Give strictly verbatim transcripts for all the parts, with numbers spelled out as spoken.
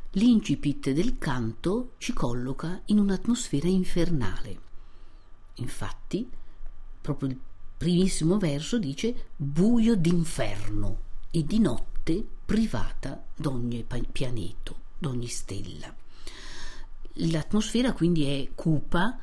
L'incipit del canto ci colloca in un'atmosfera infernale. Infatti, proprio il primissimo verso dice buio d'inferno e di notte privata d'ogni pianeto, d'ogni stella. L'atmosfera quindi è cupa,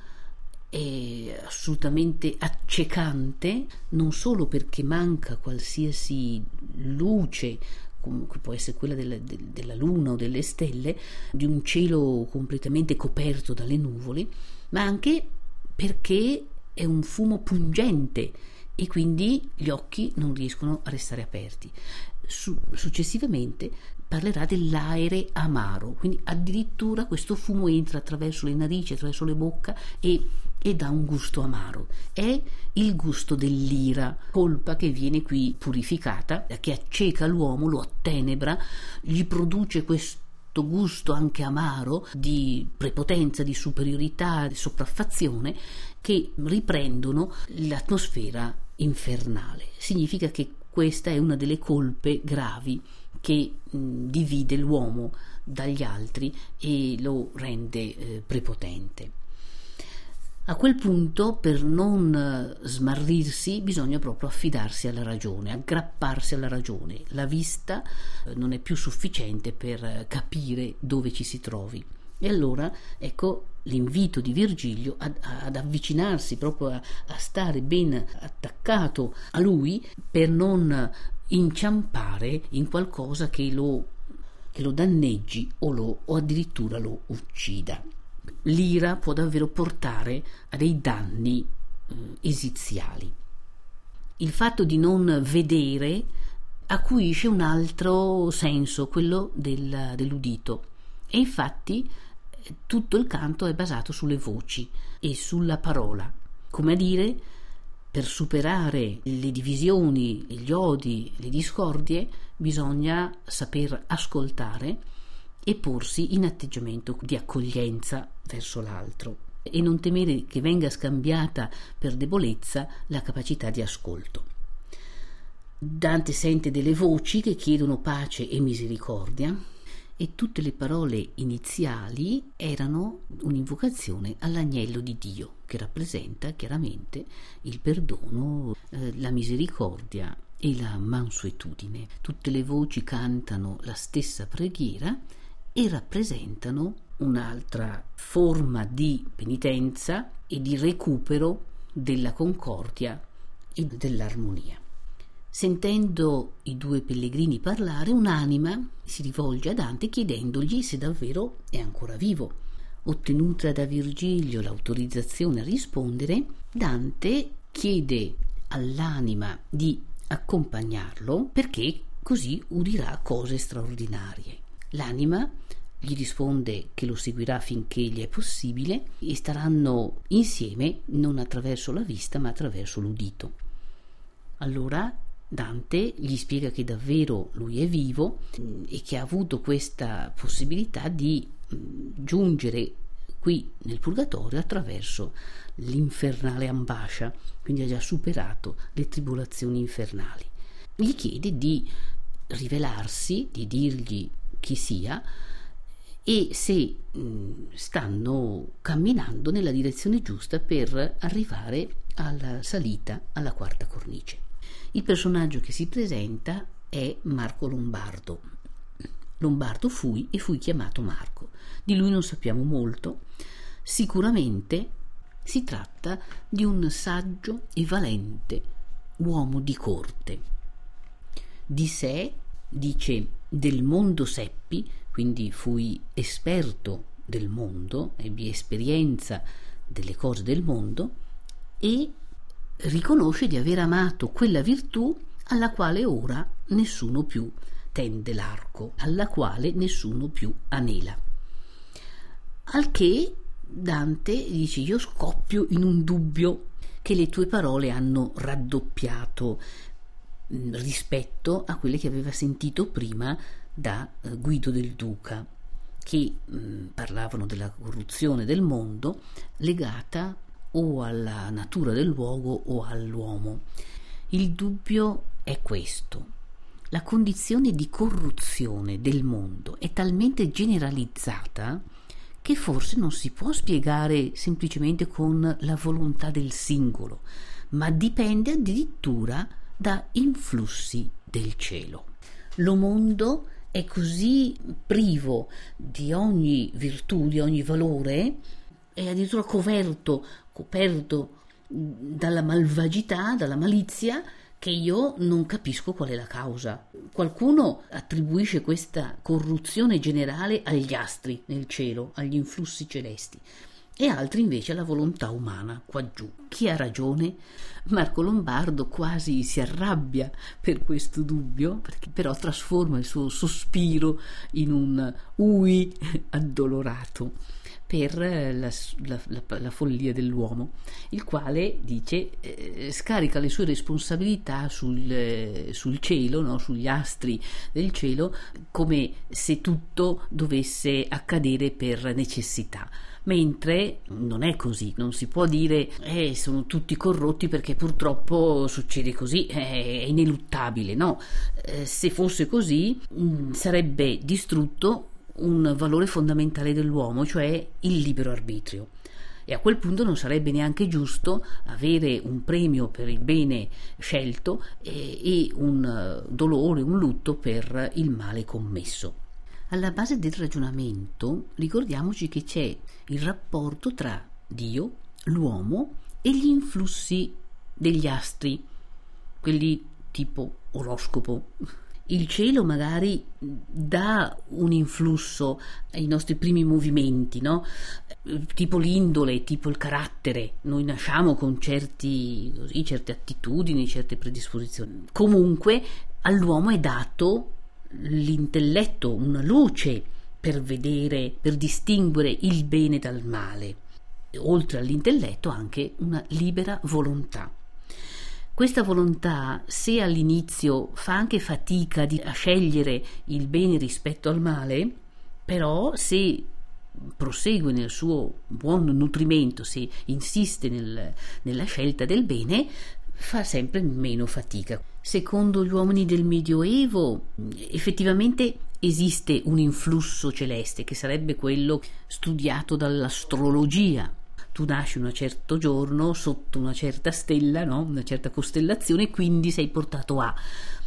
è assolutamente accecante, non solo perché manca qualsiasi luce, comunque può essere quella della, della luna o delle stelle, di un cielo completamente coperto dalle nuvole, ma anche perché è un fumo pungente e quindi gli occhi non riescono a restare aperti. Su, successivamente parlerà dell'aere amaro, quindi addirittura questo fumo entra attraverso le narici, attraverso le bocca e, e dà un gusto amaro. È il gusto dell'ira, colpa che viene qui purificata, che acceca l'uomo, lo attenebra, gli produce questo gusto anche amaro di prepotenza, di superiorità, di sopraffazione, che riprendono l'atmosfera infernale. Significa che questa è una delle colpe gravi che mh, divide l'uomo dagli altri e lo rende eh, prepotente. A quel punto, per non smarrirsi, bisogna proprio affidarsi alla ragione, aggrapparsi alla ragione. La vista non è più sufficiente per capire dove ci si trovi. E allora, ecco, l'invito di Virgilio ad, ad avvicinarsi, proprio a, a stare ben attaccato a lui per non inciampare in qualcosa che lo, che lo danneggi o, lo, o addirittura lo uccida. L'ira può davvero portare a dei danni eh, esiziali. Il fatto di non vedere acuisce un altro senso, quello del, dell'udito, e infatti eh, tutto il canto è basato sulle voci e sulla parola, come a dire, per superare le divisioni, gli odi, le discordie, bisogna saper ascoltare e porsi in atteggiamento di accoglienza verso l'altro e non temere che venga scambiata per debolezza la capacità di ascolto. Dante sente delle voci che chiedono pace e misericordia e tutte le parole iniziali erano un'invocazione all'agnello di Dio, che rappresenta chiaramente il perdono, eh, la misericordia e la mansuetudine. Tutte le voci cantano la stessa preghiera e rappresentano un'altra forma di penitenza e di recupero della concordia e dell'armonia. Sentendo i due pellegrini parlare, un'anima si rivolge a Dante chiedendogli se davvero è ancora vivo. Ottenuta da Virgilio l'autorizzazione a rispondere, Dante chiede all'anima di accompagnarlo perché così udirà cose straordinarie. L'anima gli risponde che lo seguirà finché gli è possibile e staranno insieme non attraverso la vista ma attraverso l'udito. Allora Dante gli spiega che davvero lui è vivo e che ha avuto questa possibilità di giungere qui nel Purgatorio attraverso l'infernale ambascia, quindi ha già superato le tribolazioni infernali. Gli chiede di rivelarsi, di dirgli chi sia e se mh, stanno camminando nella direzione giusta per arrivare alla salita alla quarta cornice. Il personaggio che si presenta è Marco Lombardo. Lombardo fui e fui chiamato Marco. Di lui non sappiamo molto. Sicuramente si tratta di un saggio e valente uomo di corte. Di sé dice: del mondo seppi, quindi fui esperto del mondo, ebbi esperienza delle cose del mondo, e riconosce di aver amato quella virtù alla quale ora nessuno più tende l'arco, alla quale nessuno più anela. Al che Dante dice: io scoppio in un dubbio che le tue parole hanno raddoppiato rispetto a quelle che aveva sentito prima da Guido del Duca, che mh, parlavano della corruzione del mondo legata o alla natura del luogo o all'uomo. Il dubbio è questo: La condizione di corruzione del mondo è talmente generalizzata che forse non si può spiegare semplicemente con la volontà del singolo, ma dipende addirittura da influssi del cielo. Lo mondo è così privo di ogni virtù, di ogni valore, è addirittura coperto, coperto dalla malvagità, dalla malizia, che io non capisco qual è la causa. Qualcuno attribuisce questa corruzione generale agli astri nel cielo, agli influssi celesti, e altri invece alla volontà umana qua giù. Chi ha ragione? Marco Lombardo quasi si arrabbia per questo dubbio, perché però trasforma il suo sospiro in un ui addolorato per la, la, la, la follia dell'uomo, il quale dice eh, scarica le sue responsabilità sul, eh, sul cielo, no? Sugli astri del cielo, come se tutto dovesse accadere per necessità, mentre non è così. Non si può dire eh, sono tutti corrotti perché purtroppo succede così, è, è ineluttabile, no? Eh, se fosse così mh, sarebbe distrutto un valore fondamentale dell'uomo, cioè il libero arbitrio, e a quel punto non sarebbe neanche giusto avere un premio per il bene scelto e, e un dolore, un lutto per il male commesso. Alla base del ragionamento ricordiamoci che c'è il rapporto tra Dio, l'uomo e gli influssi degli astri, quelli tipo oroscopo. Il cielo magari dà un influsso ai nostri primi movimenti, no? Tipo l'indole, tipo il carattere. Noi nasciamo con certi, così, certe attitudini, certe predisposizioni. Comunque all'uomo è dato l'intelletto, una luce per vedere, per distinguere il bene dal male. Oltre all'intelletto anche una libera volontà. Questa volontà, se all'inizio fa anche fatica di, a scegliere il bene rispetto al male, però se prosegue nel suo buon nutrimento, se insiste nel, nella scelta del bene, fa sempre meno fatica. Secondo gli uomini del Medioevo, effettivamente esiste un influsso celeste, che sarebbe quello studiato dall'astrologia. Tu nasci un certo giorno sotto una certa stella, no? Una certa costellazione, quindi sei portato a.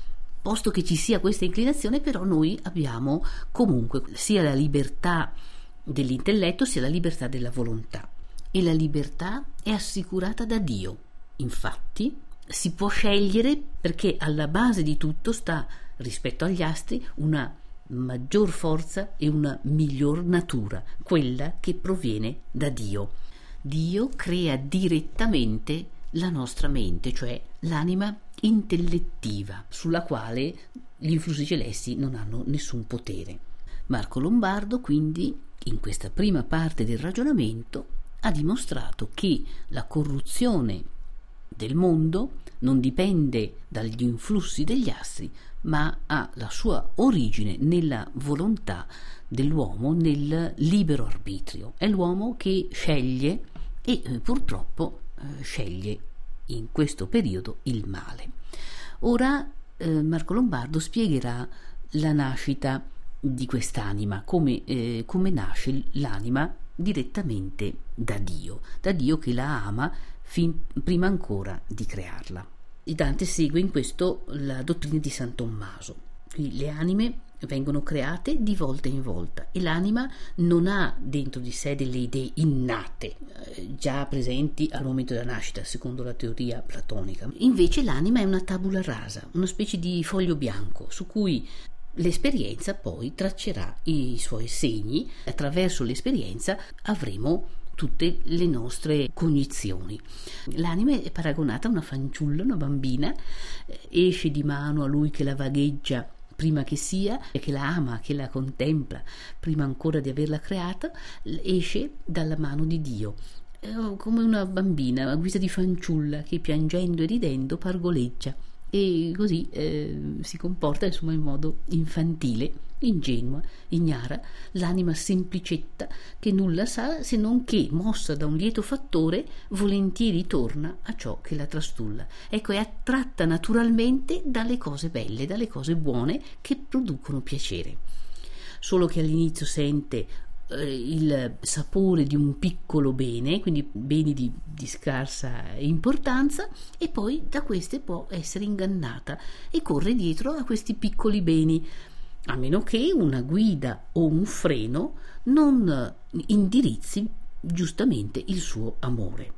Posto che ci sia questa inclinazione, però noi abbiamo comunque sia la libertà dell'intelletto sia la libertà della volontà, e la libertà è assicurata da Dio. Infatti si può scegliere, perché alla base di tutto sta, rispetto agli astri, una maggior forza e una miglior natura, quella che proviene da Dio. Dio crea direttamente la nostra mente, cioè l'anima intellettiva, sulla quale gli influssi celesti non hanno nessun potere. Marco Lombardo, quindi, in questa prima parte del ragionamento, ha dimostrato che la corruzione del mondo non dipende dagli influssi degli astri, ma ha la sua origine nella volontà dell'uomo, nel libero arbitrio. È l'uomo che sceglie e eh, purtroppo eh, sceglie in questo periodo il male. Ora eh, Marco Lombardo spiegherà la nascita di quest'anima, come, eh, come nasce l'anima direttamente da Dio, da Dio che la ama fin prima ancora di crearla. Dante segue in questo la dottrina di San Tommaso. Quindi le anime vengono create di volta in volta e l'anima non ha dentro di sé delle idee innate, eh, già presenti al momento della nascita, secondo la teoria platonica. Invece l'anima è una tabula rasa, una specie di foglio bianco su cui l'esperienza poi traccerà i suoi segni. Attraverso l'esperienza avremo tutte le nostre cognizioni. L'anima è paragonata a una fanciulla, una bambina, esce di mano a lui che la vagheggia prima che sia, e che la ama, che la contempla prima ancora di averla creata, esce dalla mano di Dio, come una bambina a guisa di fanciulla che piangendo e ridendo pargoleggia e così eh, si comporta insomma in modo infantile, ingenua, ignara, l'anima semplicetta che nulla sa se non che, mossa da un lieto fattore, volentieri torna a ciò che la trastulla. Ecco, è attratta naturalmente dalle cose belle, dalle cose buone che producono piacere. Solo che all'inizio sente il sapore di un piccolo bene, quindi beni di, di scarsa importanza, e poi da queste può essere ingannata e corre dietro a questi piccoli beni, a meno che una guida o un freno non indirizzi giustamente il suo amore.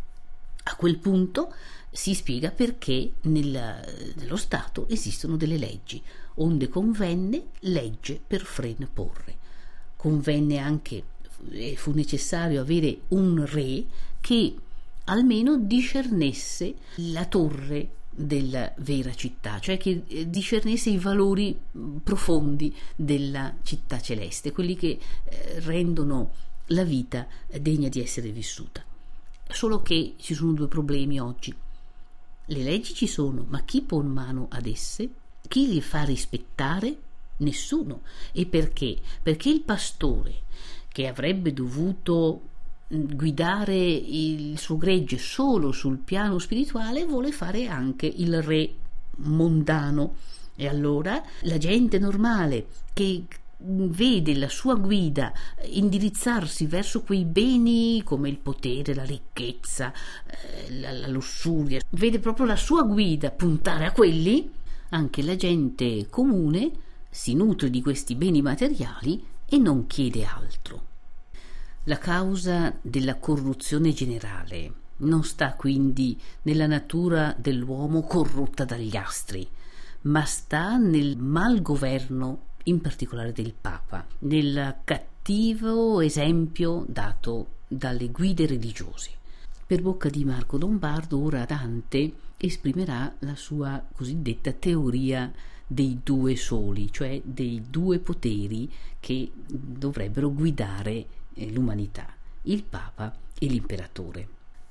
A quel punto si spiega perché nel, nello Stato esistono delle leggi, onde convenne legge per fren porre. Convenne anche, e fu necessario avere un re che almeno discernesse la torre della vera città, cioè che discernesse i valori profondi della città celeste, quelli che eh, rendono la vita degna di essere vissuta. Solo che ci sono due problemi oggi. Le leggi ci sono, ma chi pone mano ad esse? Chi le fa rispettare? Nessuno. E perché? Perché il pastore, che avrebbe dovuto guidare il suo gregge solo sul piano spirituale, vuole fare anche il re mondano, e allora la gente normale che vede la sua guida indirizzarsi verso quei beni come il potere, la ricchezza, la, la lussuria, vede proprio la sua guida puntare a quelli, anche la gente comune si nutre di questi beni materiali e non chiede altro. La causa della corruzione generale non sta quindi nella natura dell'uomo corrotta dagli astri, ma sta nel malgoverno, in particolare del Papa, nel cattivo esempio dato dalle guide religiose. Per bocca di Marco Lombardo ora Dante esprimerà la sua cosiddetta teoria dei due soli, cioè dei due poteri che dovrebbero guidare l'umanità, il Papa e l'Imperatore.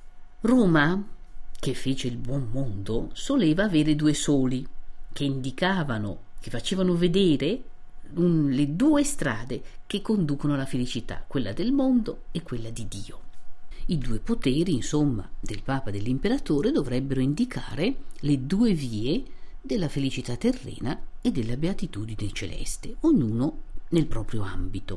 Roma, che fece il buon mondo, soleva avere due soli, che indicavano, che facevano vedere un, le due strade che conducono alla felicità, quella del mondo e quella di Dio. I due poteri, insomma, del Papa e dell'Imperatore dovrebbero indicare le due vie della felicità terrena e della beatitudine celeste, ognuno nel proprio ambito.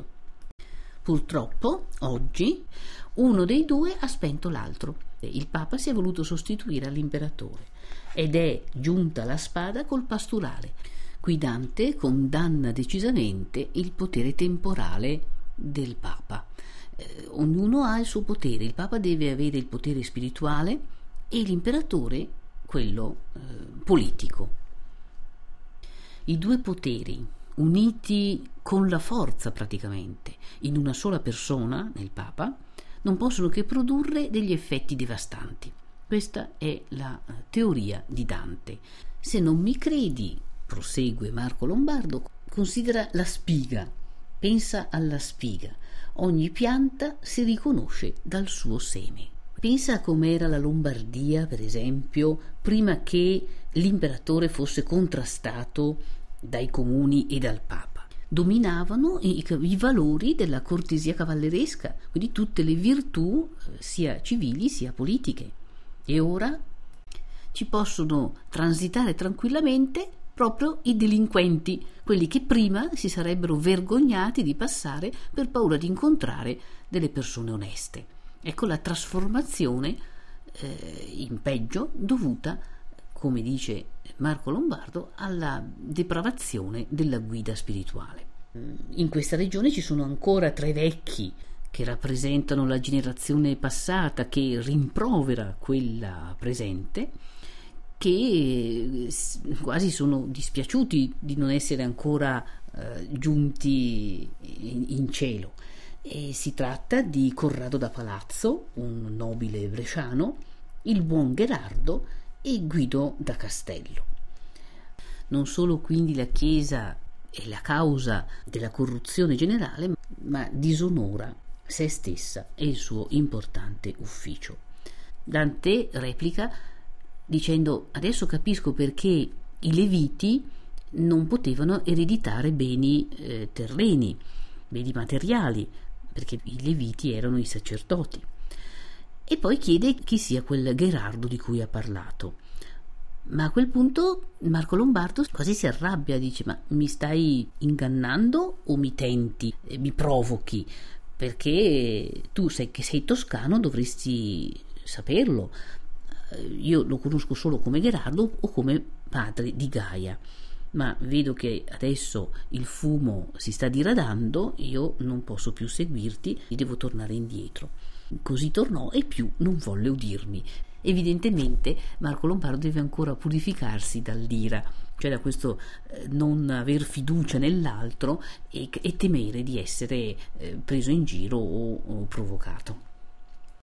Purtroppo, oggi, uno dei due ha spento l'altro. Il Papa si è voluto sostituire all'Imperatore ed è giunta la spada col pastorale. Qui Dante condanna decisamente il potere temporale del Papa. Eh, ognuno ha il suo potere. Il Papa deve avere il potere spirituale e l'Imperatore quello eh, politico. I due poteri, uniti con la forza praticamente in una sola persona, nel Papa, non possono che produrre degli effetti devastanti. Questa è la teoria di Dante. Se non mi credi, prosegue Marco Lombardo, considera la spiga, pensa alla spiga. Ogni pianta si riconosce dal suo seme. Pensa a com'era la Lombardia, per esempio, prima che l'imperatore fosse contrastato dai comuni e dal Papa. Dominavano i, i valori della cortesia cavalleresca, quindi tutte le virtù sia civili sia politiche. E ora ci possono transitare tranquillamente proprio i delinquenti, quelli che prima si sarebbero vergognati di passare per paura di incontrare delle persone oneste. Ecco la trasformazione eh, in peggio dovuta, come dice Marco Lombardo, alla depravazione della guida spirituale. In questa regione ci sono ancora tre vecchi che rappresentano la generazione passata, che rimprovera quella presente, che quasi sono dispiaciuti di non essere ancora eh, giunti in, in cielo. E si tratta di Corrado da Palazzo, un nobile bresciano, il buon Gherardo e Guido da Castello. Non solo quindi la Chiesa è la causa della corruzione generale, ma disonora se stessa e il suo importante ufficio. Dante replica: dicendo: adesso capisco perché i Leviti non potevano ereditare beni eh, terreni, beni materiali, perché i Leviti erano i sacerdoti. E poi chiede chi sia quel Gherardo di cui ha parlato. Ma a quel punto Marco Lombardo quasi si arrabbia, dice: ma mi stai ingannando o mi tenti, eh, mi provochi? Perché tu sei, che sei toscano, dovresti saperlo. Io lo conosco solo come Gherardo o come padre di Gaia, ma vedo che adesso il fumo si sta diradando, io non posso più seguirti, devo tornare indietro. Così tornò e più non volle udirmi. Evidentemente Marco Lombardo deve ancora purificarsi dall'ira, cioè da questo eh, non aver fiducia nell'altro e, e temere di essere eh, preso in giro o, o provocato.